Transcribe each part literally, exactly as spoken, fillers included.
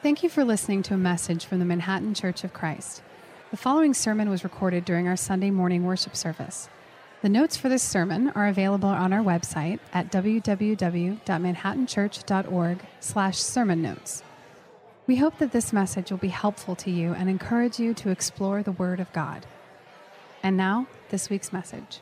Thank you for listening to a message from the Manhattan Church of Christ. The following sermon was recorded during our Sunday morning worship service. The notes for this sermon are available on our website at w w w dot manhattan church dot org slash sermon notes. We hope that this message will be helpful to you and encourage you to explore the Word of God. And now, this week's message.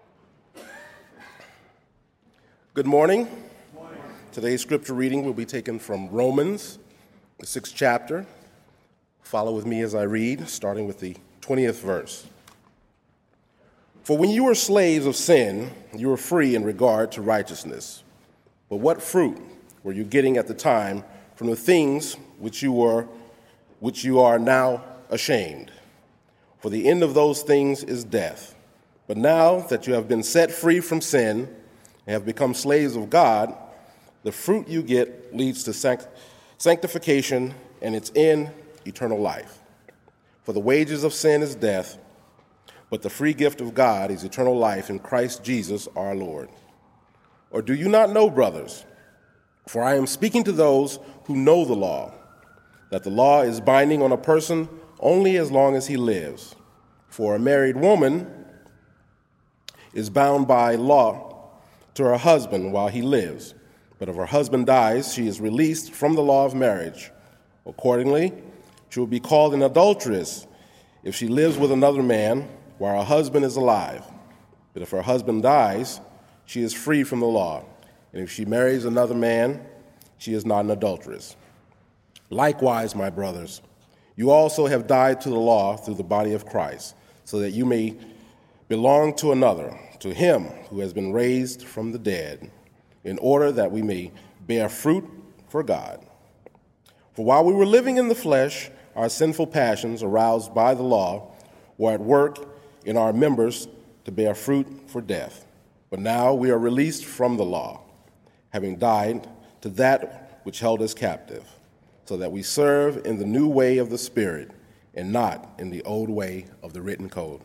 Good morning. Good morning. Today's scripture reading will be taken from Romans, the sixth chapter. Follow with me as I read, starting with the twentieth verse. For when you were slaves of sin, you were free in regard to righteousness. But what fruit were you getting at the time from the things which you were, which you are now ashamed? For the end of those things is death. But now that you have been set free from sin and have become slaves of God, the fruit you get leads to sanct- sanctification and its end, eternal life. For the wages of sin is death, but the free gift of God is eternal life in Christ Jesus our Lord. Or do you not know, brothers? For I am speaking to those who know the law, that the law is binding on a person only as long as he lives. For a married woman is bound by law to her husband while he lives. But if her husband dies, she is released from the law of marriage. Accordingly, she will be called an adulteress if she lives with another man while her husband is alive. But if her husband dies, she is free from the law. And if she marries another man, she is not an adulteress. Likewise, my brothers, you also have died to the law through the body of Christ, so that you may belong to another, to him who has been raised from the dead, in order that we may bear fruit for God. For while we were living in the flesh, our sinful passions, aroused by the law, were at work in our members to bear fruit for death. But now we are released from the law, having died to that which held us captive, so that we serve in the new way of the Spirit and not in the old way of the written code.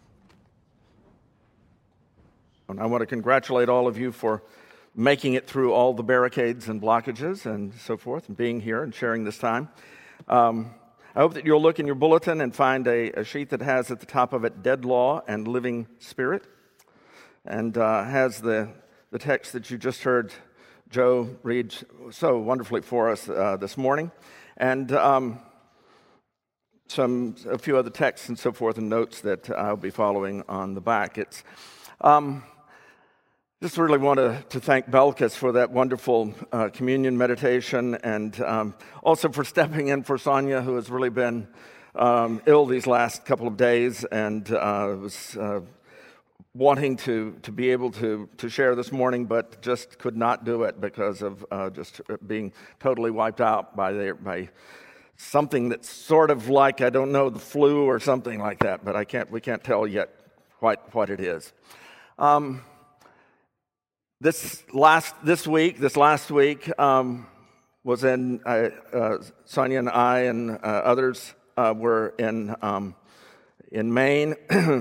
And I want to congratulate all of you for making it through all the barricades and blockages and so forth, and being here and sharing this time. Um, I hope that you'll look in your bulletin and find a, a sheet that has at the top of it Dead Law and Living Spirit, and uh, has the, the text that you just heard Joe read so wonderfully for us uh, this morning, and um, some a few other texts and so forth and notes that I'll be following on the back. It's um, just really want to, to thank Belkis for that wonderful uh, communion meditation, and um, also for stepping in for Sonia, who has really been um, ill these last couple of days, and uh, was uh, wanting to, to be able to, to share this morning, but just could not do it because of uh, just being totally wiped out by their, by something that's sort of like, I don't know, the flu or something like that, but I can't we can't tell yet quite what it is. Um, This last this week, this last week um, was in uh, uh, Sonia and I and uh, others uh, were in um, in Maine,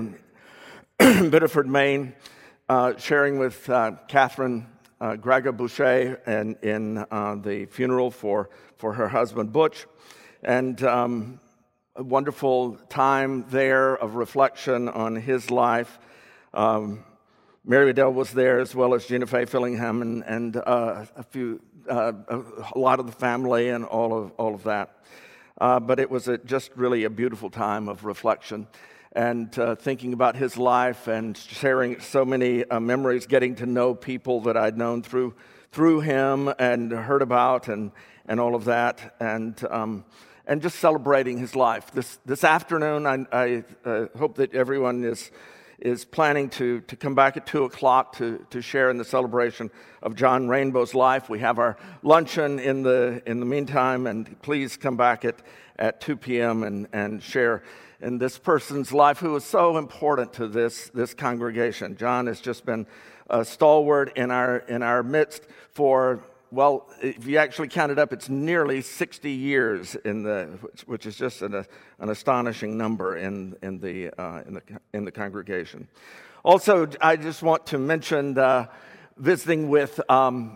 Biddeford, Maine, uh, sharing with uh, Catherine uh, Graga Boucher and in uh, the funeral for for her husband Butch, and um, a wonderful time there of reflection on his life. Um, Mary Adele was there, as well as Gina Faye Fillingham and, and uh, a few, uh, a lot of the family and all of all of that. Uh, but it was a, just really a beautiful time of reflection and uh, thinking about his life and sharing so many uh, memories, getting to know people that I'd known through through him and heard about and and all of that, and um, and just celebrating his life. This this afternoon, I, I uh, hope that everyone is. is planning to, to come back at two o'clock to, to share in the celebration of John Rainbow's life. We have our luncheon in the in the meantime, and please come back at, at two p.m. and, and share in this person's life who was so important to this, this congregation. John has just been a stalwart in our in our midst for, well, if you actually count it up, it's nearly sixty years in the, which is just an, an astonishing number in in the uh, in the in the congregation. Also, I just want to mention uh, visiting with um,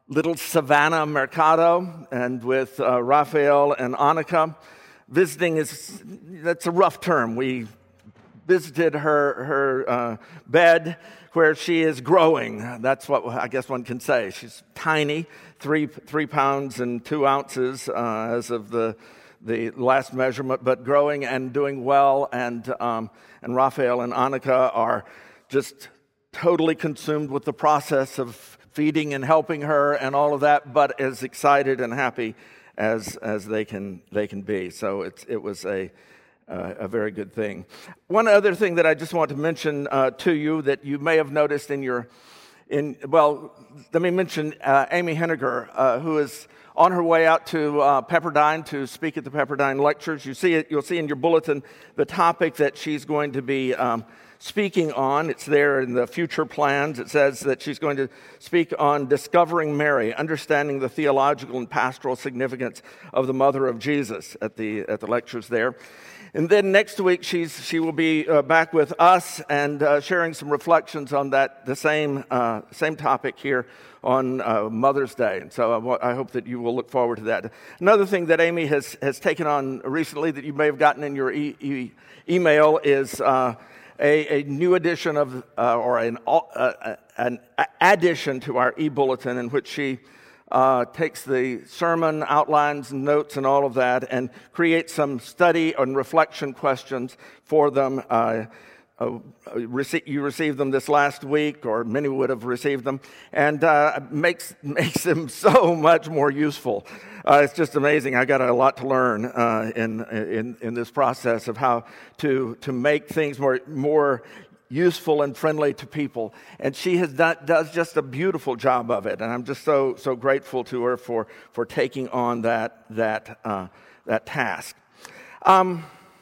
Little Savannah Mercado and with uh, Raphael and Annika. Visiting is, that's a rough term. We visited her, her uh, bed where she is growing. That's what I guess one can say. She's tiny, three, three pounds and two ounces uh, as of the, the last measurement, but growing and doing well. And, um, and Raphael and Annika are just totally consumed with the process of feeding and helping her and all of that, but as excited and happy as as they can they can be. So it's it was a uh, a very good thing. One other thing that I just want to mention uh, to you that you may have noticed in your in well, let me mention uh, Amy Henniger, uh, who is on her way out to uh, Pepperdine to speak at the Pepperdine lectures. You see it. You'll see in your bulletin the topic that she's going to be Um, speaking on. It's there in the future plans. It says that she's going to speak on discovering Mary, understanding the theological and pastoral significance of the mother of Jesus at the at the lectures there. And then next week she's she will be uh, back with us and uh, sharing some reflections on that the same uh, same topic here on uh, Mother's Day. And so I, I hope that you will look forward to that. Another thing that Amy has has taken on recently that you may have gotten in your e- e- email is Uh, A, a new edition of, uh, or an, uh, an addition to our e-bulletin in which she uh, takes the sermon outlines and notes and all of that and creates some study and reflection questions for them. Uh, uh, rece- you received them this last week, or many would have received them, and uh, makes makes them so much more useful. Uh, it's just amazing. I got a lot to learn uh, in in in this process of how to to make things more more useful and friendly to people. And she has done does just a beautiful job of it. And I'm just so so grateful to her for for taking on that that uh, that task. Um,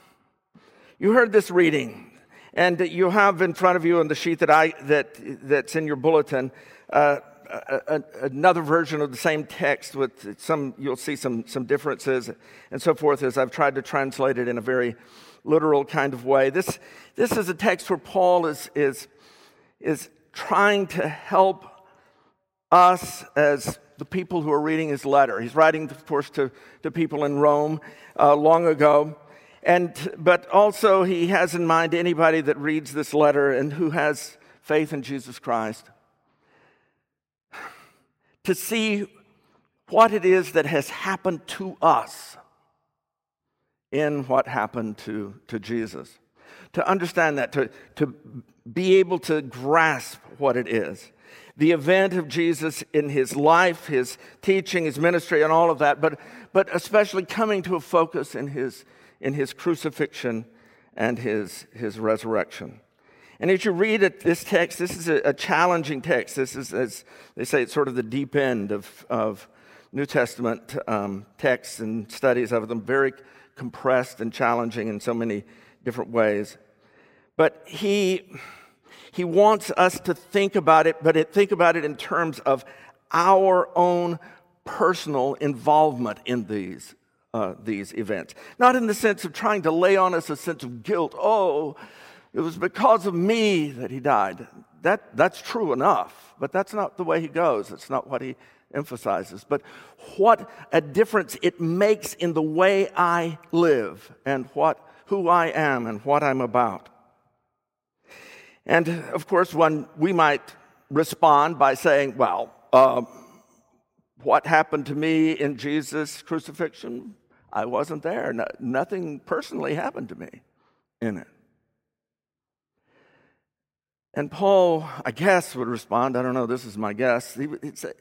you heard this reading, and you have in front of you on the sheet that I that that's in your bulletin. Uh, A, a, another version of the same text with some, you'll see some some differences and so forth as I've tried to translate it in a very literal kind of way. This this is a text where Paul is is is trying to help us as the people who are reading his letter. He's writing, of course, to, to people in Rome uh, long ago, and but also he has in mind anybody that reads this letter and who has faith in Jesus Christ, to see what it is that has happened to us in what happened to, to Jesus. To understand that, to, to be able to grasp what it is. The event of Jesus in his life, his teaching, his ministry, and all of that, but, but especially coming to a focus in his, in his crucifixion and his, his resurrection. And as you read it, this text, this is a, a challenging text. This is, as they say, it's sort of the deep end of, of New Testament um, texts and studies of them, very compressed and challenging in so many different ways. But he, he wants us to think about it, but it, think about it in terms of our own personal involvement in these, uh, these events. Not in the sense of trying to lay on us a sense of guilt. Oh, it was because of me that he died. That, that's true enough, but that's not the way he goes. It's not what he emphasizes. But what a difference it makes in the way I live and what who I am and what I'm about. And, of course, when we might respond by saying, well, uh, what happened to me in Jesus' crucifixion? I wasn't there. No, nothing personally happened to me in it. And Paul, I guess, would respond, I don't know, this is my guess. He'd say,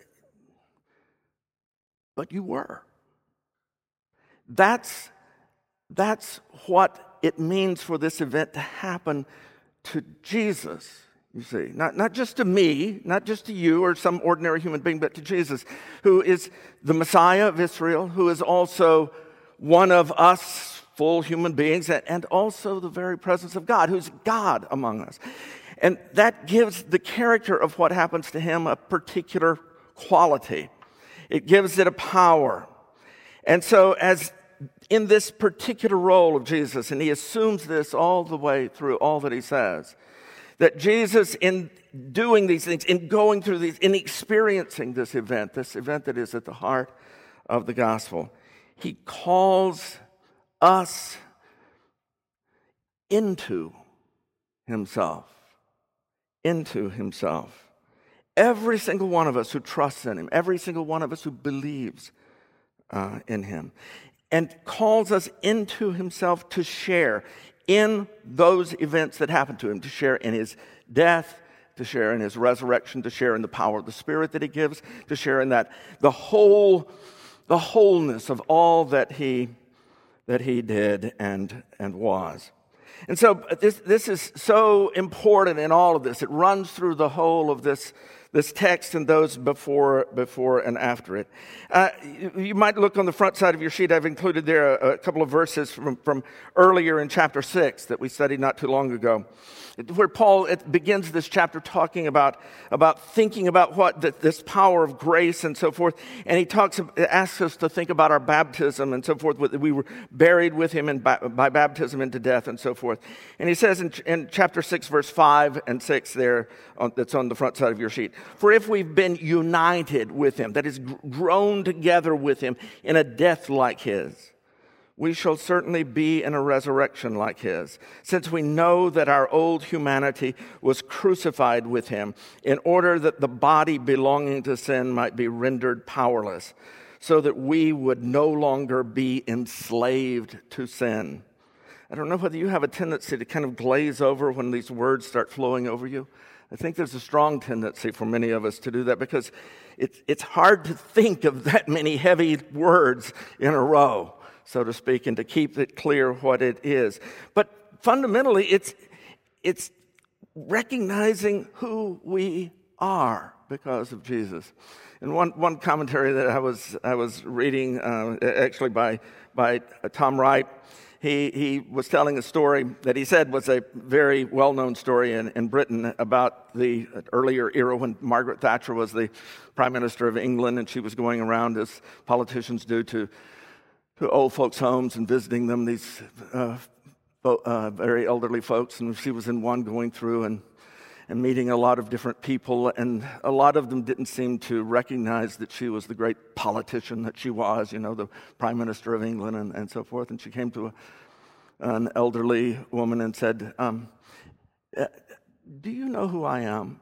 but you were. That's, that's what it means for this event to happen to Jesus, you see. Not, not just to me, not just to you or some ordinary human being, but to Jesus, who is the Messiah of Israel, who is also one of us full human beings, and also the very presence of God, who's God among us. And that gives the character of what happens to him a particular quality. It gives it a power. And so as in this particular role of Jesus, and he assumes this all the way through all that he says, That Jesus, in doing these things, in going through these, in experiencing this event, this event that is at the heart of the gospel, he calls us into himself. Into himself. Every single one of us who trusts in him, every single one of us who believes uh, in him, and calls us into himself to share in those events that happened to him, to share in his death, to share in his resurrection, to share in the power of the Spirit that he gives, to share in that the whole, the wholeness of all that he that he did and and was. And so this this is so important in all of this. It runs through the whole of this this text and those before before and after it. Uh, you, you might look on the front side of your sheet. I've included there a, a couple of verses from, from earlier in chapter six that we studied not too long ago, where Paul it begins this chapter talking about, about thinking about what the, this power of grace and so forth. And he talks, asks us to think about our baptism and so forth. We were buried with him in, by baptism into death and so forth. And he says in, in chapter six, verse five and six there, on, that's on the front side of your sheet, for if we've been united with him, that is grown together with him in a death like his, we shall certainly be in a resurrection like his, since we know that our old humanity was crucified with him in order that the body belonging to sin might be rendered powerless, so that we would no longer be enslaved to sin. I don't know whether you have a tendency to kind of glaze over when these words start flowing over you. I think there's a strong tendency for many of us to do that because it's, it's hard to think of that many heavy words in a row, so to speak, and to keep it clear what it is. But fundamentally, it's it's recognizing who we are because of Jesus. And one, one commentary that I was I was reading, uh, actually by by Tom Wright, he he was telling a story that he said was a very well-known story in, in Britain about the earlier era when Margaret Thatcher was the Prime Minister of England, and she was going around, as politicians do, to to old folks' homes and visiting them, these uh, uh, very elderly folks. And she was in one going through and, and meeting a lot of different people, and a lot of them didn't seem to recognize that she was the great politician that she was, you know, the Prime Minister of England and, and so forth. And she came to a, an elderly woman and said, um, do you know who I am?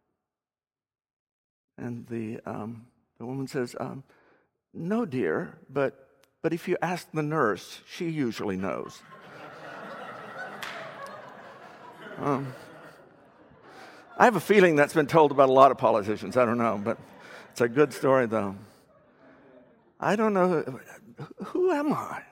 And the, um, the woman says, um, no, dear, but But if you ask the nurse, she usually knows. um, I have a feeling that's been told about a lot of politicians. I don't know, but it's a good story, though. I don't know. Who am I?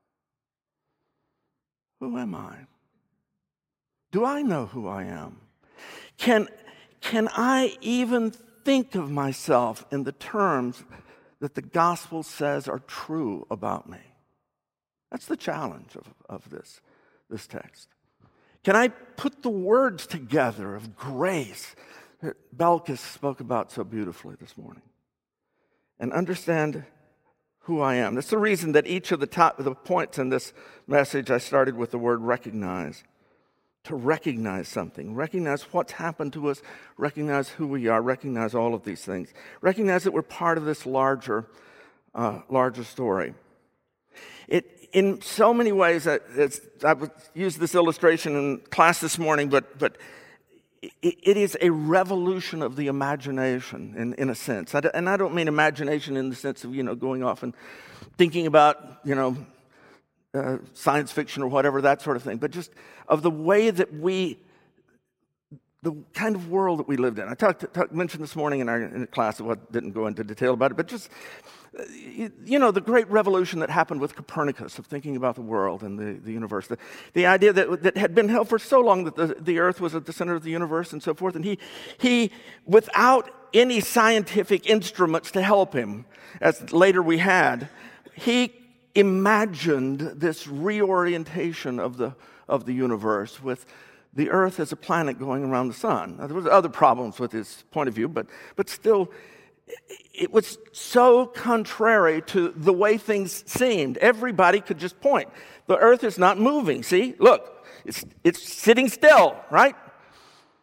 Who am I? Do I know who I am? Can, can I even think of myself in the terms that the gospel says are true about me? That's the challenge of, of this, this text. Can I put the words together of grace that Belkis spoke about so beautifully this morning and understand who I am? That's the reason that each of the top of the points in this message I started with the word recognize. To recognize something, recognize what's happened to us, recognize who we are, recognize all of these things. Recognize that we're part of this larger, uh, larger story. It, in so many ways, it's, I would use this illustration in class this morning, but but it, it is a revolution of the imagination, in, in a sense. I, and I don't mean imagination in the sense of, you know, going off and thinking about, you know, Uh, science fiction or whatever, that sort of thing, but just of the way that we, the kind of world that we lived in. I talked, talked mentioned this morning in our in class, what didn't go into detail about it, but just, you, you know, the great revolution that happened with Copernicus of thinking about the world and the, the universe. The, the idea that, that had been held for so long that the, the earth was at the center of the universe and so forth, and he, he, without any scientific instruments to help him, as later we had, he imagined this reorientation of the of the universe with the earth as a planet going around the sun. Now, there was other problems with his point of view, but but still, it was so contrary to the way things seemed. Everybody could just point. The earth is not moving. See, look, it's it's sitting still, right?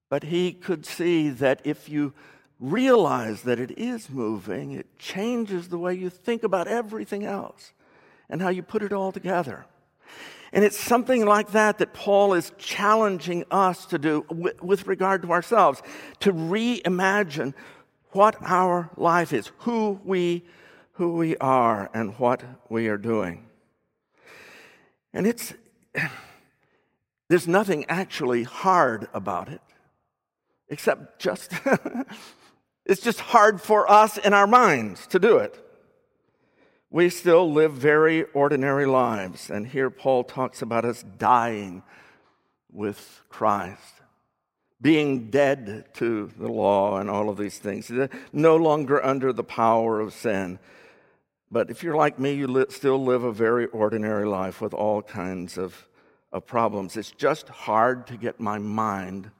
But he could see that if you realize that it is moving, it changes the way you think about everything else and how you put it all together. And it's something like that that Paul is challenging us to do with, with regard to ourselves, to reimagine what our life is, who we, who we are, and what we are doing. And it's, there's nothing actually hard about it, except just, it's just hard for us in our minds to do it. We still live very ordinary lives, and here Paul talks about us dying with Christ, being dead to the law and all of these things, no longer under the power of sin. But if you're like me, you li- still live a very ordinary life with all kinds of, of problems. It's just hard to get my mind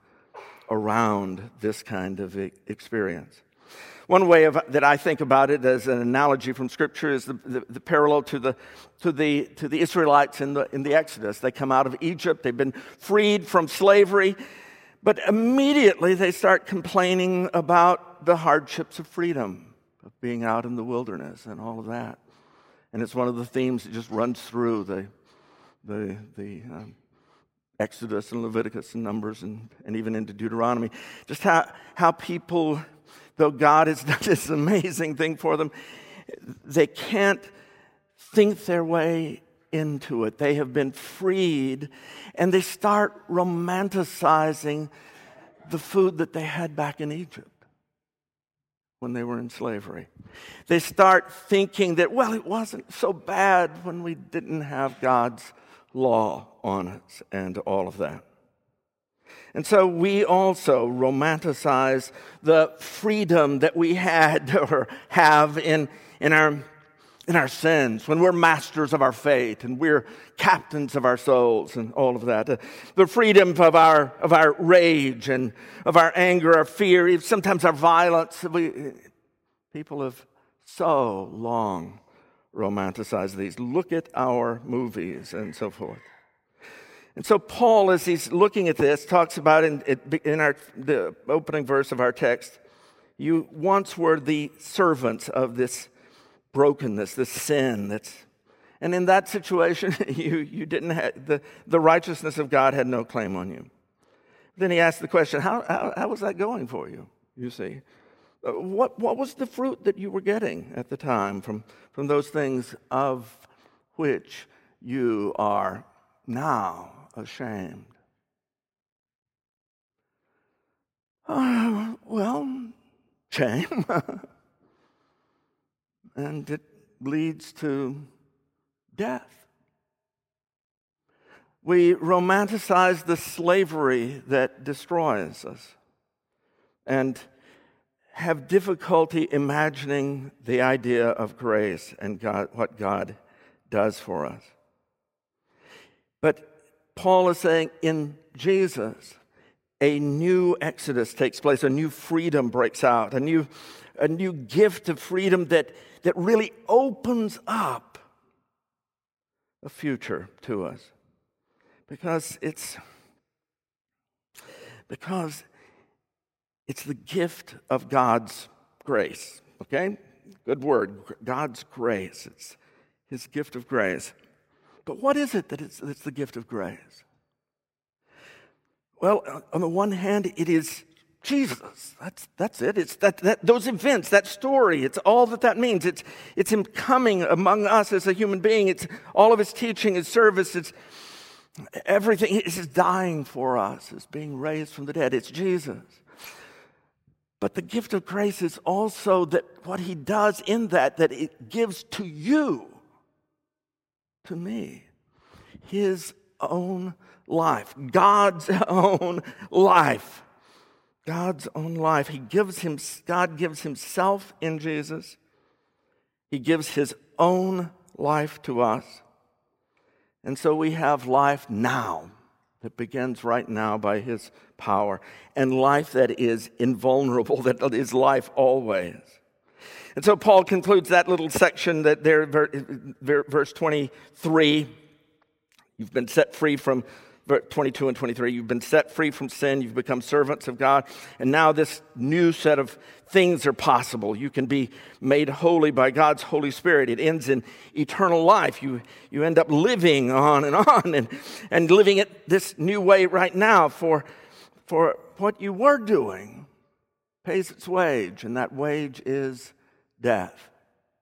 around this kind of experience. One way of, that I think about it as an analogy from Scripture is the, the, the parallel to the to the to the Israelites in the in the Exodus. They come out of Egypt. They've been freed from slavery, but immediately they start complaining about the hardships of freedom, of being out in the wilderness and all of that. And it's one of the themes that just runs through the the the um, Exodus and Leviticus and Numbers and, and even into Deuteronomy. Just how how people, though God has done this amazing thing for them, they can't think their way into it. They have been freed, and they start romanticizing the food that they had back in Egypt when they were in slavery. They start thinking that, well, it wasn't so bad when we didn't have God's law on us and all of that. And so we also romanticize the freedom that we had or have in, in, our, in our sins, when we're masters of our fate and we're captains of our souls and all of that. The freedom of our, of our rage and of our anger, our fear, sometimes our violence. We, people have so long romanticized these. Look at our movies and so forth. And so Paul, as he's looking at this, talks about in, in our, the opening verse of our text, you once were the servants of this brokenness, this sin. That's, and in that situation, you, you didn't have, the, the righteousness of God had no claim on you. Then he asked the question, how, how, how was that going for you, you see? What, what was the fruit that you were getting at the time from, from those things of which you are now ashamed? Uh, well, shame. And it leads to death. We romanticize the slavery that destroys us and have difficulty imagining the idea of grace and God, what God does for us. But Paul is saying in Jesus, a new exodus takes place, a new freedom breaks out, a new, a new gift of freedom that, that really opens up a future to us. Because it's, because it's the gift of God's grace, okay? Good word, God's grace. It's His gift of grace. But what is it that it's, it's the gift of grace? Well, on the one hand, it is Jesus. That's that's it. It's that, that those events, that story. It's all that that means. It's it's Him coming among us as a human being. It's all of His teaching, His service. It's everything. It's His dying for us. It's being raised from the dead. It's Jesus. But the gift of grace is also that what He does in that, that it gives to you, to me, His own life, God's own life. God's own life. He gives him, God gives Himself in Jesus. He gives His own life to us. And so we have life now that begins right now by His power, and life that is invulnerable, that is life always. And so Paul concludes that little section that there, verse twenty-three, you've been set free from twenty-two and twenty-three. You've been set free from sin. You've become servants of God. And now this new set of things are possible. You can be made holy by God's Holy Spirit. It ends in eternal life. You, you end up living on and on and, and living it this new way right now for, for what you were doing pays its wage, and that wage is death.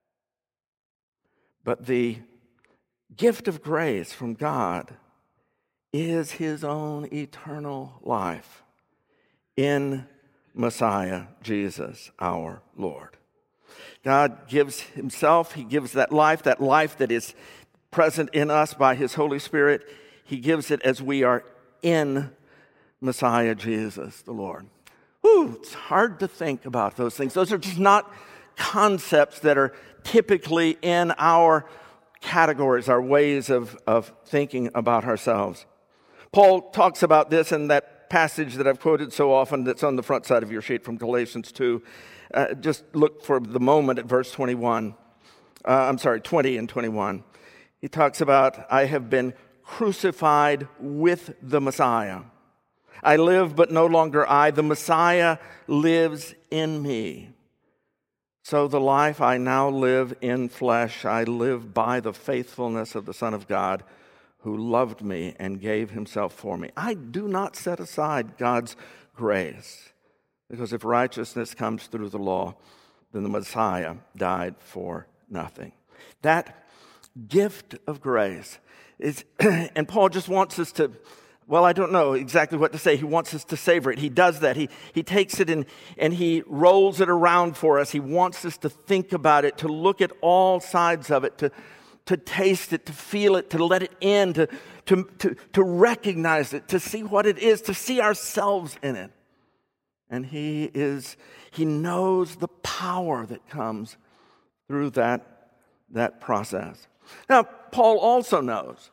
But the gift of grace from God is his own eternal life in Messiah, Jesus, our Lord. God gives himself, he gives that life, that life that is present in us by his Holy Spirit. He gives it as we are in Messiah, Jesus, the Lord. Whew, it's hard to think about those things. Those are just not concepts that are typically in our categories, our ways of, of thinking about ourselves. Paul talks about this in that passage that I've quoted so often that's on the front side of your sheet from Galatians two. Uh, just look for the moment at verse twenty-one. Uh, I'm sorry, twenty and twenty-one. He talks about, I have been crucified with the Messiah. I live, but no longer I. The Messiah lives in me. So the life I now live in flesh, I live by the faithfulness of the Son of God, who loved me and gave himself for me. I do not set aside God's grace, because if righteousness comes through the law, then the Messiah died for nothing. That gift of grace is, and Paul just wants us to, well, I don't know exactly what to say. He wants us to savor it. He does that. He, he takes it and, and he rolls it around for us. He wants us to think about it, to look at all sides of it, to to taste it, to feel it, to let it in, to, to, to, to recognize it, to see what it is, to see ourselves in it. And he is, he knows the power that comes through that, that process. Now, Paul also knows,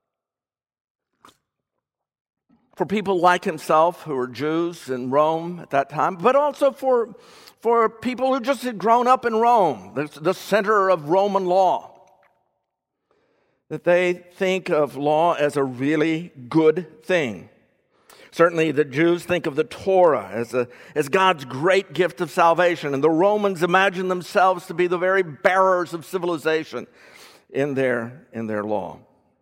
for people like himself who were Jews in Rome at that time, but also for, for people who just had grown up in Rome, the, the center of Roman law, that they think of law as a really good thing. Certainly the Jews think of the Torah as, a, as God's great gift of salvation, and the Romans imagine themselves to be the very bearers of civilization in their, in their law.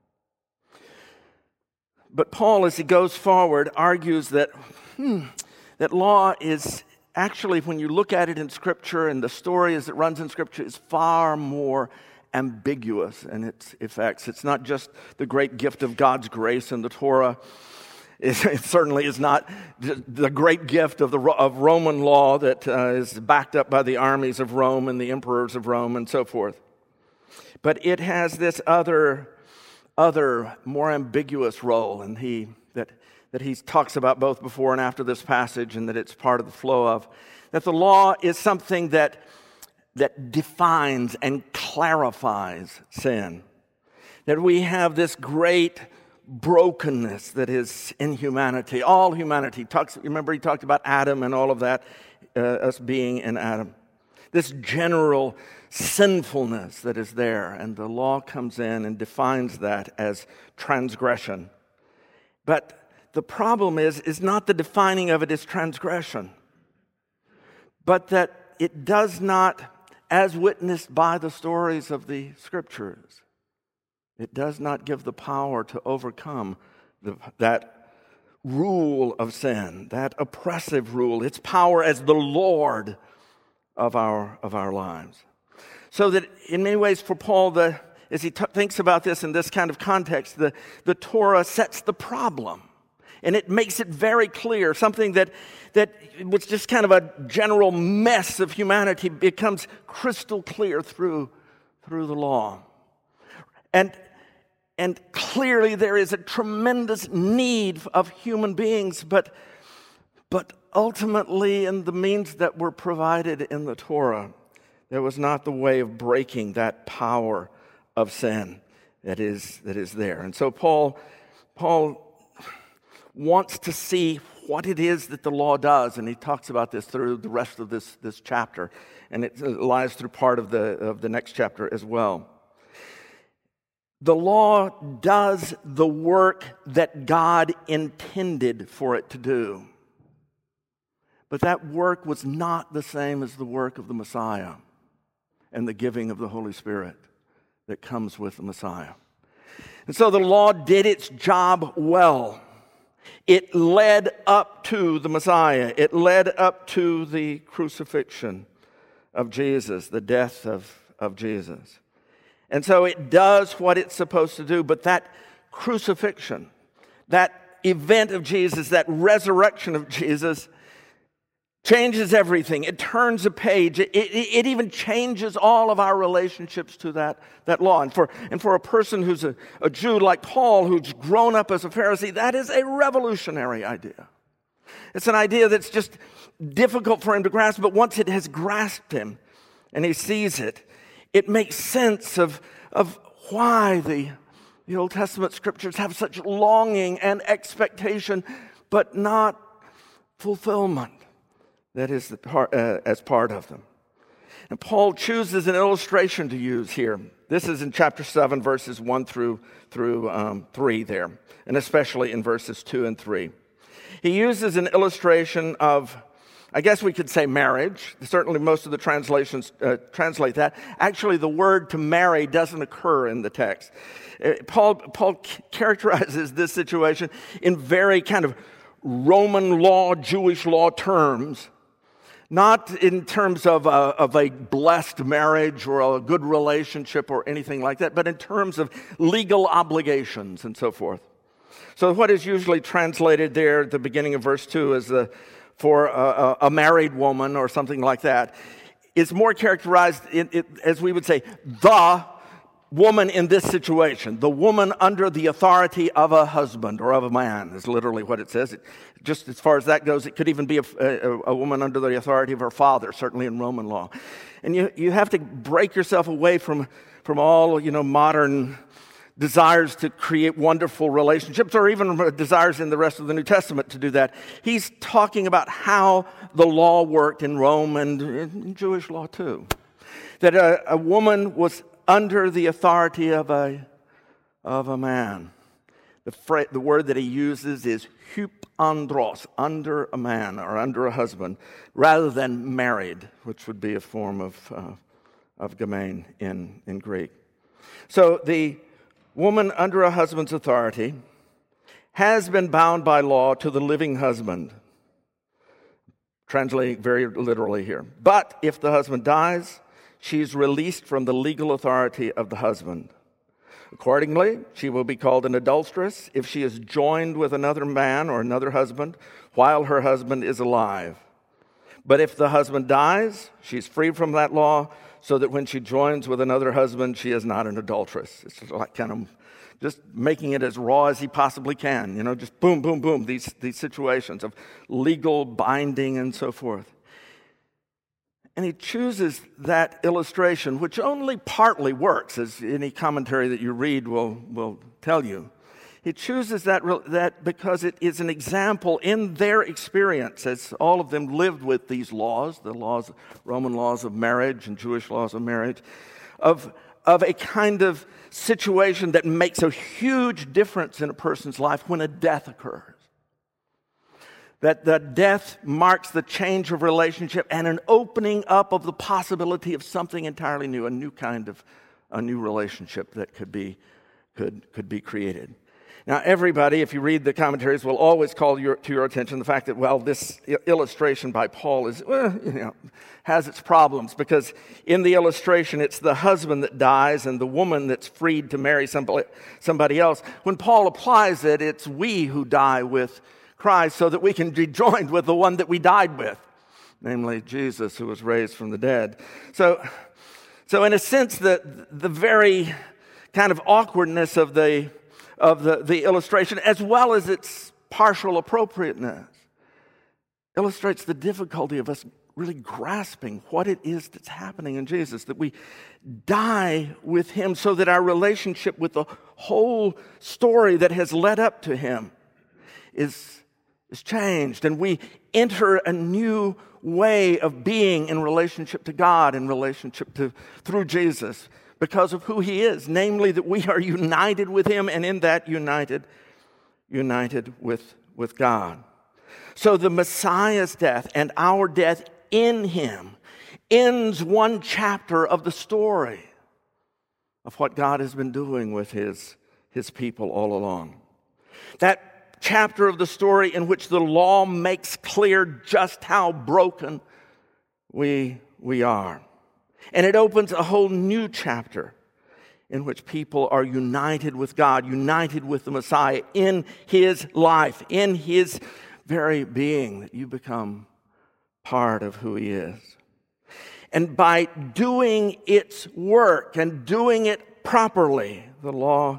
But Paul, as he goes forward, argues that, hmm, that law is actually, when you look at it in Scripture and the story as it runs in Scripture, is far more ambiguous in its effects. It's not just the great gift of God's grace in the Torah. It, it certainly is not the great gift of the of Roman law that uh, is backed up by the armies of Rome and the emperors of Rome and so forth. But it has this other, other more ambiguous role, and he that that he talks about both before and after this passage, and that it's part of the flow of that the law is something that. that defines and clarifies sin. That we have this great brokenness that is in humanity, all humanity. Talks, remember he talked about Adam and all of that, uh, us being in Adam. This general sinfulness that is there, and the law comes in and defines that as transgression. But the problem is, is not the defining of it as transgression, but that it does not, as witnessed by the stories of the Scriptures, it does not give the power to overcome the, that rule of sin, that oppressive rule, its power as the Lord of our, of our lives. So that in many ways for Paul, the, as he t- thinks about this in this kind of context, the, the Torah sets the problem. And it makes it very clear, something that, that was just kind of a general mess of humanity becomes crystal clear through, through the law. And, and clearly there is a tremendous need of human beings, but, but ultimately in the means that were provided in the Torah, there was not the way of breaking that power of sin that is, that is there. And so Paul, Paul wants to see what it is that the law does, and he talks about this through the rest of this, this chapter, and it lies through part of the, of the next chapter as well. the law does the work that God intended for it to do. But that work was not the same as the work of the Messiah and the giving of the Holy Spirit that comes with the Messiah. And so the law did its job well. It led up to the Messiah. It led up to the crucifixion of Jesus, the death of, of Jesus. And so it does what it's supposed to do, but that crucifixion, that event of Jesus, that resurrection of Jesus, changes everything. It turns a page. It, it, it even changes all of our relationships to that, that law. And for, and for a person who's a, a Jew like Paul, who's grown up as a Pharisee, that is a revolutionary idea. It's an idea that's just difficult for him to grasp, but once it has grasped him and he sees it, it makes sense of, of why the, the Old Testament scriptures have such longing and expectation, but not fulfillment. That is the part, uh, as part of them. And Paul chooses an illustration to use here. This is in chapter seven, verses one through, through um, three there, and especially in verses two and three. He uses an illustration of, I guess we could say marriage. Certainly most of the translations uh, translate that. Actually, the word to marry doesn't occur in the text. Uh, Paul, Paul characterizes this situation in very kind of Roman law, Jewish law terms. Not in terms of a, of a blessed marriage or a good relationship or anything like that, but in terms of legal obligations and so forth. So what is usually translated there at the beginning of verse two as the, for a, a married woman or something like that is more characterized in, it, as we would say, the woman in this situation, the woman under the authority of a husband or of a man is literally what it says. It, just as far as that goes, it could even be a, a, a woman under the authority of her father, certainly in Roman law. And you, you have to break yourself away from, from all, you know, modern desires to create wonderful relationships or even desires in the rest of the New Testament to do that. He's talking about how the law worked in Rome and in Jewish law too. That a, a woman was under the authority of a, of a man. The, fra- the word that he uses is hypandros, under a man or under a husband, rather than married, which would be a form of, uh, of gamen in, in Greek. So the woman under a husband's authority has been bound by law to the living husband, translating very literally here. But if the husband dies, she is released from the legal authority of the husband. Accordingly, she will be called an adulteress if she is joined with another man or another husband while her husband is alive. But if the husband dies, she's free from that law, so that when she joins with another husband, she is not an adulteress. It's like kind of just making it as raw as he possibly can. You know, just boom, boom, boom, these, these situations of legal binding and so forth. And he chooses that illustration, which only partly works, as any commentary that you read will, will tell you. He chooses that, that because it is an example in their experience, as all of them lived with these laws, the laws, Roman laws of marriage and Jewish laws of marriage, of, of a kind of situation that makes a huge difference in a person's life when a death occurs. That the death marks the change of relationship and an opening up of the possibility of something entirely new, a new kind of a new relationship that could be could could be created. Now, everybody, if you read the commentaries, will always call your, to your attention the fact that, well, this illustration by Paul is, well, you know, has its problems, because in the illustration, it's the husband that dies and the woman that's freed to marry somebody, somebody else. When Paul applies it, it's we who die with Christ so that we can be joined with the one that we died with, namely Jesus, who was raised from the dead. So, so in a sense, the, the very kind of awkwardness of the of the, the illustration, as well as its partial appropriateness, illustrates the difficulty of us really grasping what it is that's happening in Jesus, that we die with him so that our relationship with the whole story that has led up to him is, is changed, and we enter a new way of being in relationship to God, in relationship to through Jesus, because of who he is, namely that we are united with him, and in that united, united with, with God. So the Messiah's death and our death in him ends one chapter of the story of what God has been doing with his, his people all along. That chapter of the story in which the law makes clear just how broken we, we are. And it opens a whole new chapter in which people are united with God, united with the Messiah in his life, in his very being, that you become part of who he is. And by doing its work and doing it properly, the law,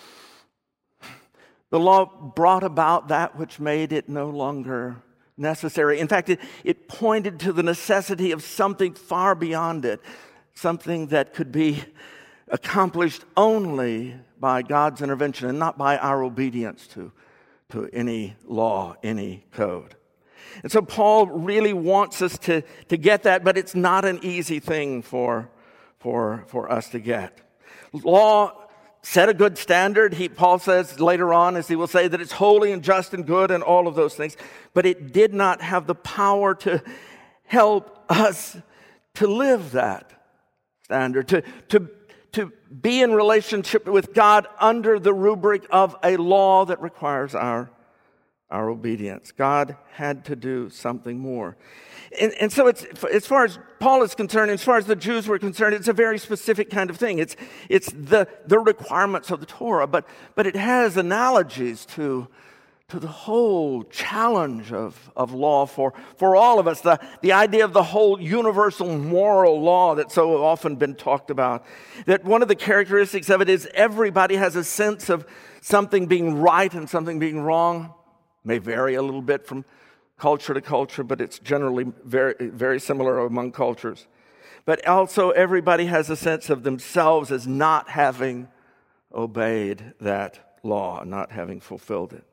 the law brought about that which made it no longer necessary. In fact, it, it pointed to the necessity of something far beyond it, something that could be accomplished only by God's intervention and not by our obedience to, to any law, any code. And so Paul really wants us to, to get that, but it's not an easy thing for, for, for us to get. Law set a good standard. He, Paul says later on, as he will say, that it's holy and just and good and all of those things. But it did not have the power to help us to live that standard, to, to, to be in relationship with God under the rubric of a law that requires our, our obedience. God had to do something more. And, and so it's, as far as Paul is concerned, as far as the Jews were concerned, it's a very specific kind of thing. It's, it's the, the requirements of the Torah, but, but it has analogies to, to the whole challenge of, of law for, for all of us. The, the idea of the whole universal moral law that's so often been talked about. That one of the characteristics of it is everybody has a sense of something being right and something being wrong. May vary a little bit from culture to culture, but it's generally very, very similar among cultures. But also everybody has a sense of themselves as not having obeyed that law, not having fulfilled it.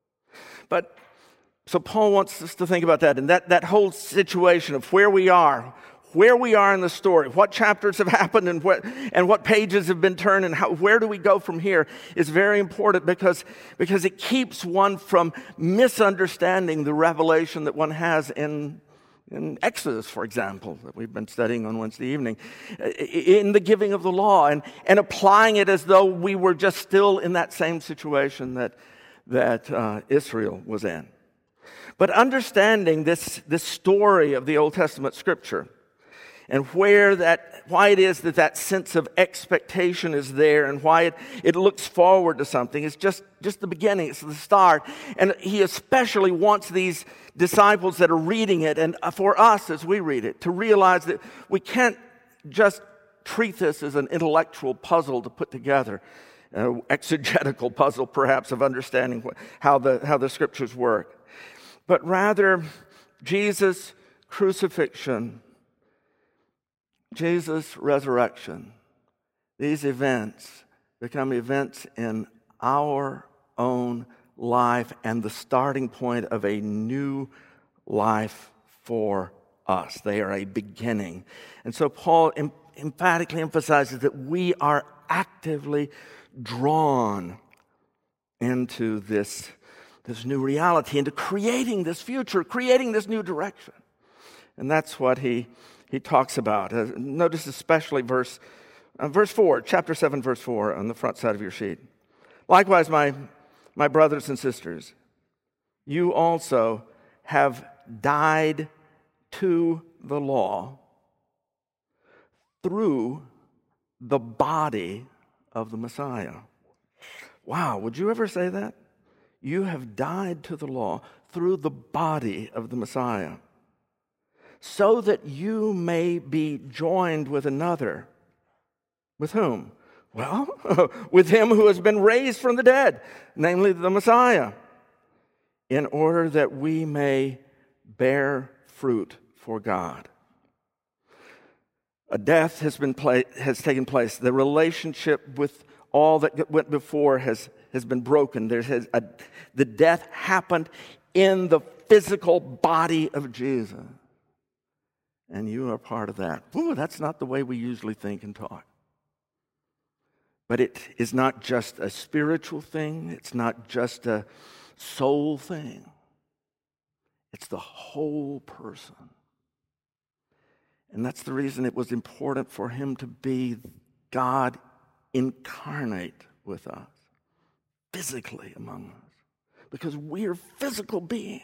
But so Paul wants us to think about that, and that, that whole situation of where we are, where we are in the story, what chapters have happened and what, and what pages have been turned and how, where do we go from here is very important because, because it keeps one from misunderstanding the revelation that one has in, in Exodus, for example, that we've been studying on Wednesday evening, in the giving of the law and, and applying it as though we were just still in that same situation that, that uh, Israel was in. But understanding this, this story of the Old Testament Scripture, and where that, why it is that that sense of expectation is there and why it, it looks forward to something. It's just, just the beginning. It's the start. And he especially wants these disciples that are reading it and for us as we read it to realize that we can't just treat this as an intellectual puzzle to put together, an exegetical puzzle perhaps of understanding what, how the, how the Scriptures work. But rather, Jesus' crucifixion, Jesus' resurrection, these events become events in our own life and the starting point of a new life for us. They are a beginning. And so Paul em- emphatically emphasizes that we are actively drawn into this, this new reality, into creating this future, creating this new direction. And that's what he He talks about. Uh, notice especially verse, uh, verse four, chapter seven, verse four on the front side of your sheet. Likewise, my, my brothers and sisters, you also have died to the law through the body of the Messiah. Wow, would you ever say that? You have died to the law through the body of the Messiah, so that you may be joined with another. With whom? Well, with him who has been raised from the dead, namely the Messiah, in order that we may bear fruit for God. A death has been pla- has taken place. The relationship with all that went before has, has been broken. There has a, the death happened in the physical body of Jesus. And you are part of that. Ooh, that's not the way we usually think and talk. But it is not just a spiritual thing. It's not just a soul thing. It's the whole person. And that's the reason it was important for him to be God incarnate with us, physically among us, because we're physical beings.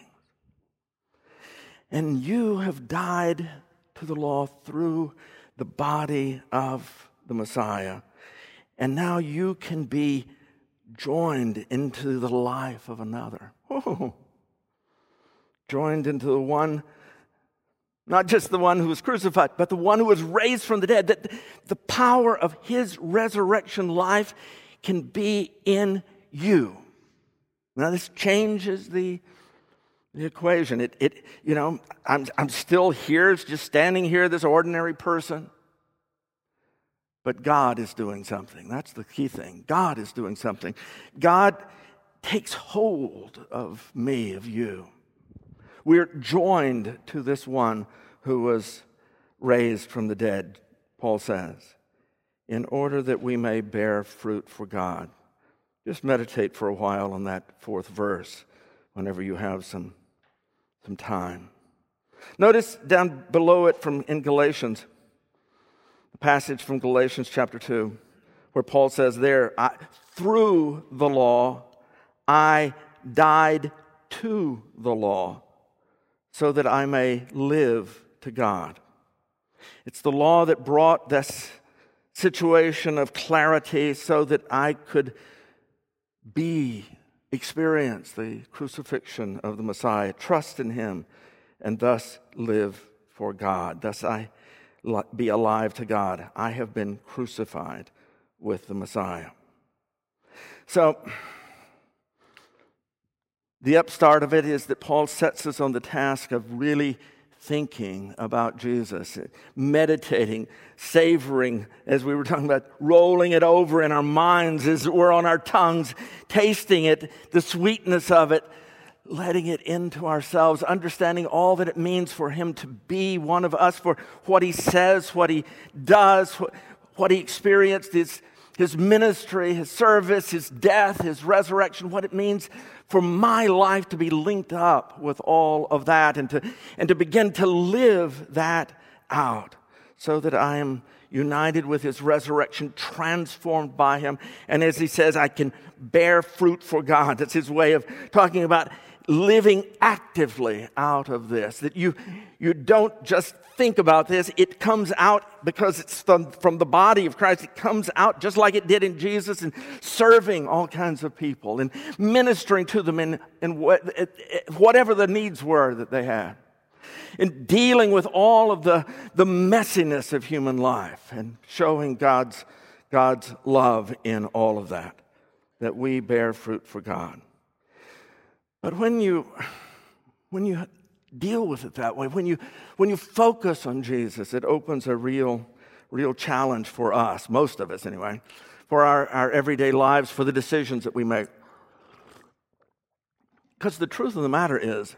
And you have died to the law through the body of the Messiah. And now you can be joined into the life of another. Whoa. Joined into the one, not just the one who was crucified, but the one who was raised from the dead. That the power of his resurrection life can be in you. Now this changes the, the equation. It, it, you know, I'm, I'm still here, just standing here, this ordinary person. But God is doing something. That's the key thing. God is doing something. God takes hold of me, of you. We're joined to this one who was raised from the dead, Paul says, in order that we may bear fruit for God. Just meditate for a while on that fourth verse whenever you have some, some time. Notice down below it from in Galatians, the passage from Galatians chapter two, where Paul says there, I, through the law, I died to the law, so that I may live to God. It's the law that brought this situation of clarity so that I could be, experience the crucifixion of the Messiah, trust in him, and thus live for God. Thus I be alive to God. I have been crucified with the Messiah. So, the upstart of it is that Paul sets us on the task of really thinking about Jesus, meditating, savoring, as we were talking about, rolling it over in our minds as it were on our tongues, tasting it, the sweetness of it, letting it into ourselves, understanding all that it means for him to be one of us, for what he says, what he does, what, what he experienced, his, his ministry, his service, his death, his resurrection, what it means for my life to be linked up with all of that and to, and to begin to live that out so that I am united with his resurrection, transformed by him. And as he says, I can bear fruit for God. That's his way of talking about living actively out of this. That you, you don't just think about this. It comes out because it's from, from the body of Christ. It comes out just like it did in Jesus, and serving all kinds of people and ministering to them in, in what, whatever the needs were that they had. In dealing with all of the, the messiness of human life and showing God's, God's love in all of that, that we bear fruit for God. But when you, when you deal with it that way, when you, when you focus on Jesus, it opens a real, real challenge for us, most of us anyway, for our, our everyday lives, for the decisions that we make. Because the truth of the matter is,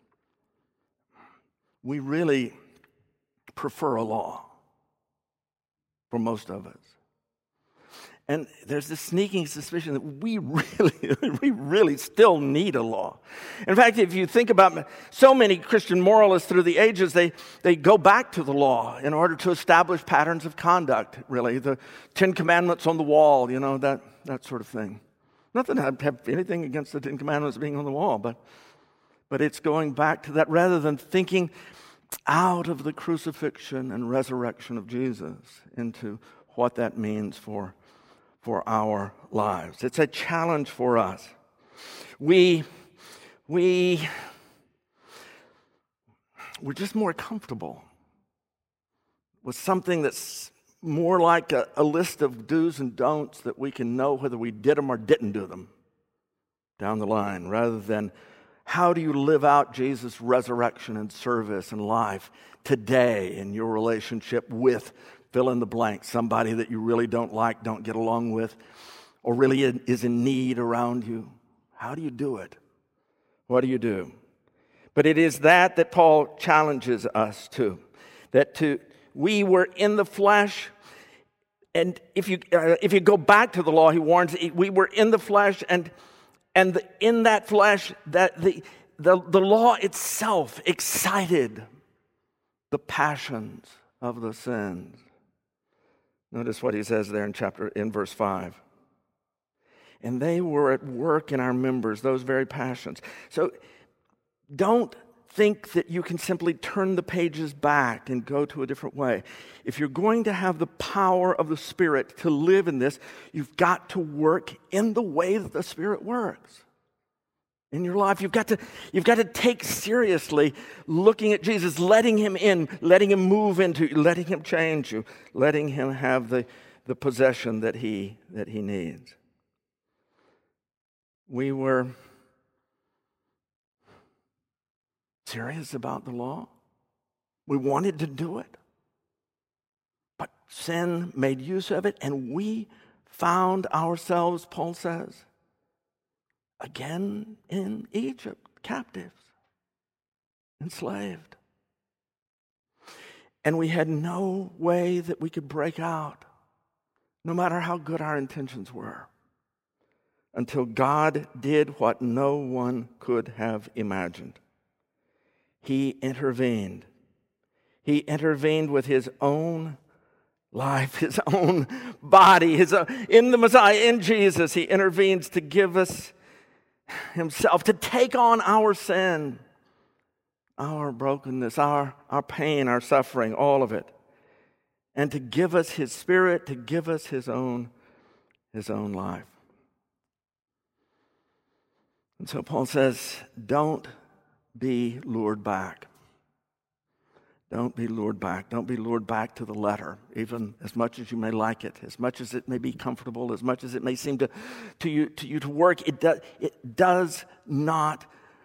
we really prefer a law for most of us. And there's this sneaking suspicion that we really, we really still need a law. In fact, if you think about so many Christian moralists through the ages, they, they go back to the law in order to establish patterns of conduct, really. The Ten Commandments on the wall, you know, that, that sort of thing. Not that I have anything against the Ten Commandments being on the wall, but, but it's going back to that rather than thinking out of the crucifixion and resurrection of Jesus into what that means for for our lives. It's a challenge for us. We, we, we're just more comfortable with something that's more like a, a list of do's and don'ts that we can know whether we did them or didn't do them down the line, rather than how do you live out Jesus' resurrection and service and life today in your relationship with fill in the blank, somebody that you really don't like, don't get along with, or really is in need around you. How do you do it? What do you do? But it is that that Paul challenges us to, that to we were in the flesh. And if you uh, if you go back to the law, he warns, we were in the flesh, and and the, in that flesh, that the, the the law itself excited the passions of the sins. Notice what he says there in chapter in verse five. And they were at work in our members, those very passions. So don't think that you can simply turn the pages back and go to a different way. If you're going to have the power of the Spirit to live in this, you've got to work in the way that the Spirit works in your life. You've got to, you've got to take seriously looking at Jesus, letting him in, letting him move into you, letting him change you, letting him have the, the possession that he, that he needs. We were serious about the law. We wanted to do it. But sin made use of it, and we found ourselves, Paul says, again in Egypt, captives, enslaved. And we had no way that we could break out, no matter how good our intentions were, until God did what no one could have imagined. He intervened. He intervened with his own life, his own body, his own, in the Messiah, in Jesus. He intervenes to give us himself, to take on our sin, our brokenness, our, our pain, our suffering, all of it, and to give us his Spirit, to give us his own, his own life. And so Paul says, don't be lured back. Don't be lured back. Don't be lured back to the letter, even as much as you may like it, as much as it may be comfortable, as much as it may seem to, to, you, to you to work. It, do, it does not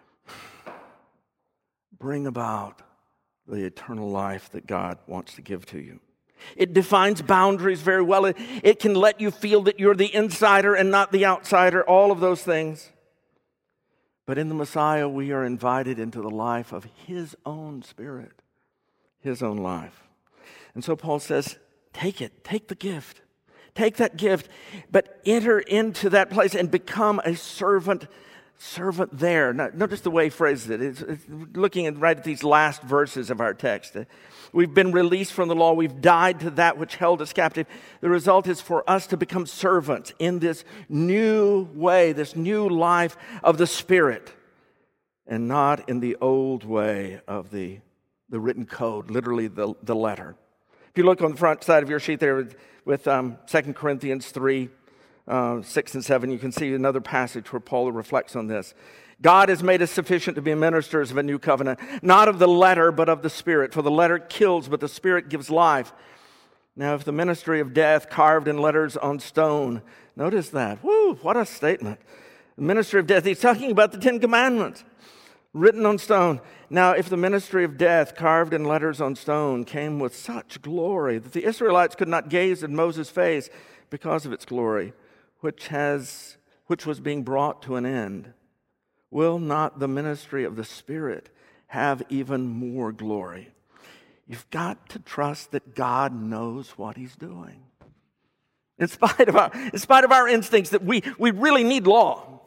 bring about the eternal life that God wants to give to you. It defines boundaries very well. It, it can let you feel that you're the insider and not the outsider, all of those things. But in the Messiah, we are invited into the life of his own Spirit, his own life. And so Paul says, take it, take the gift, take that gift, but enter into that place and become a servant, servant there. Now, notice the way he phrases it. It's, it's looking at right at these last verses of our text. We've been released from the law. We've died to that which held us captive. The result is for us to become servants in this new way, this new life of the Spirit, and not in the old way of the, the written code, literally the, the letter. If you look on the front side of your sheet there with, with um, Second Corinthians three, uh, six and seven, you can see another passage where Paul reflects on this. God has made us sufficient to be ministers of a new covenant, not of the letter, but of the Spirit. For the letter kills, but the Spirit gives life. Now, if the ministry of death carved in letters on stone, notice that. Woo, what a statement. The ministry of death, he's talking about the Ten Commandments, written on stone. Now, if the ministry of death carved in letters on stone came with such glory that the Israelites could not gaze at Moses' face because of its glory, which has, which was being brought to an end, will not the ministry of the Spirit have even more glory? You've got to trust that God knows what he's doing. In spite of our, in spite of our instincts that we, we really need law,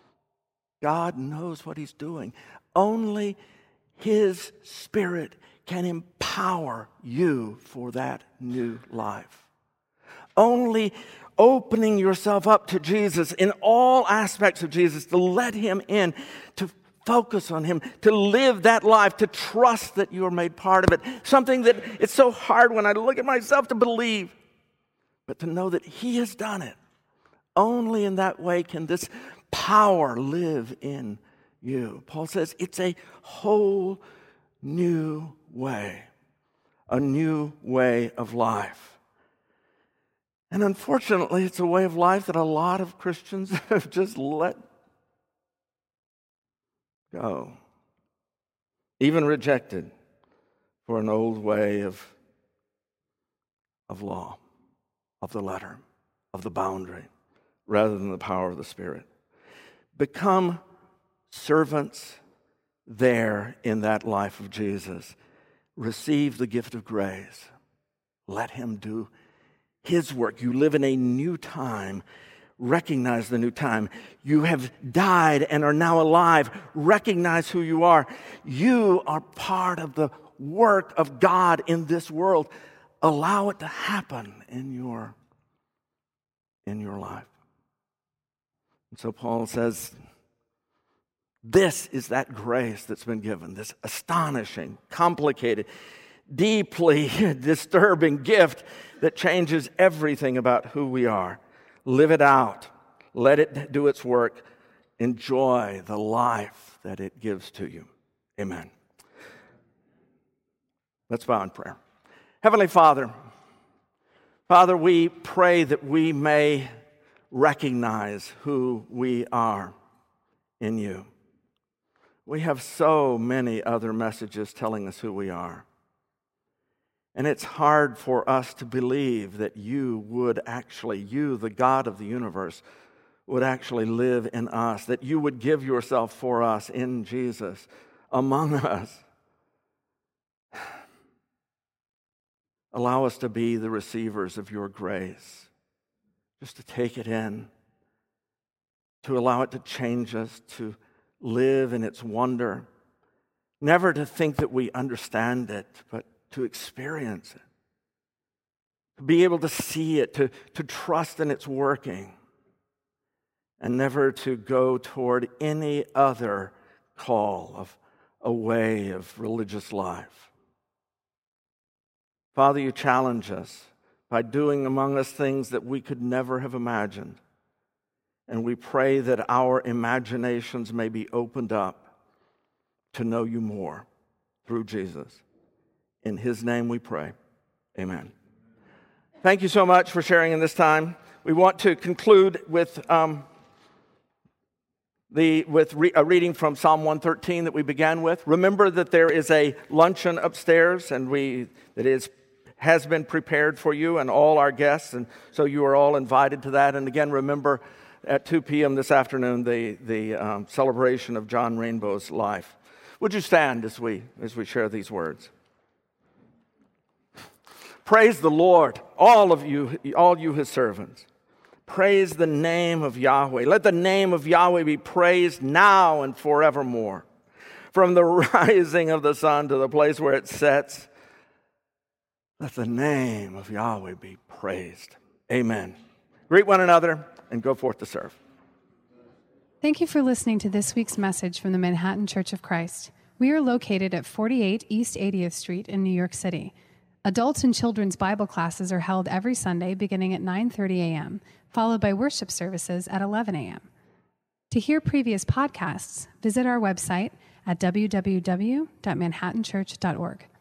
God knows what he's doing. Only his Spirit can empower you for that new life. Only opening yourself up to Jesus in all aspects of Jesus, to let him in, to focus on him, to live that life, to trust that you are made part of it. Something that it's so hard when I look at myself to believe, but to know that he has done it. Only in that way can this power live in you. Paul says it's a whole new way, a new way of life. And unfortunately, it's a way of life that a lot of Christians have just let go, even rejected for an old way of, of law, of the letter, of the boundary, rather than the power of the Spirit. Become servants there in that life of Jesus. Receive the gift of grace. Let him do His work. You live in a new time. Recognize the new time. You have died and are now alive. Recognize who you are. You are part of the work of God in this world. Allow it to happen in your, in your life. And so Paul says, this is that grace that's been given, this astonishing, complicated, deeply disturbing gift that changes everything about who we are. Live it out. Let it do its work. Enjoy the life that it gives to you. Amen. Let's bow in prayer. Heavenly Father, Father, we pray that we may recognize who we are in you. We have so many other messages telling us who we are. And it's hard for us to believe that you would actually, you, the God of the universe, would actually live in us, that you would give yourself for us in Jesus, among us. Allow us to be the receivers of your grace, just to take it in, to allow it to change us, to live in its wonder, never to think that we understand it, but to experience it, to be able to see it, to, to trust in its working, and never to go toward any other call of a way of religious life. Father, you challenge us by doing among us things that we could never have imagined. And we pray that our imaginations may be opened up to know you more through Jesus. In his name we pray. Amen. Thank you so much for sharing in this time. We want to conclude with um, the with re- a reading from Psalm one thirteen that we began with. Remember that there is a luncheon upstairs, and we that is has been prepared for you and all our guests, and so you are all invited to that. And again, remember at two p.m. this afternoon the the um, celebration of John Rainbow's life. Would you stand as we as we share these words? Praise the Lord, all of you, all you his servants. Praise the name of Yahweh. Let the name of Yahweh be praised now and forevermore. From the rising of the sun to the place where it sets, let the name of Yahweh be praised. Amen. Greet one another and go forth to serve. Thank you for listening to this week's message from the Manhattan Church of Christ. We are located at forty-eight East eightieth Street in New York City. Adults and children's Bible classes are held every Sunday beginning at nine thirty a.m., followed by worship services at eleven a.m. To hear previous podcasts, visit our website at w w w dot manhattan church dot org.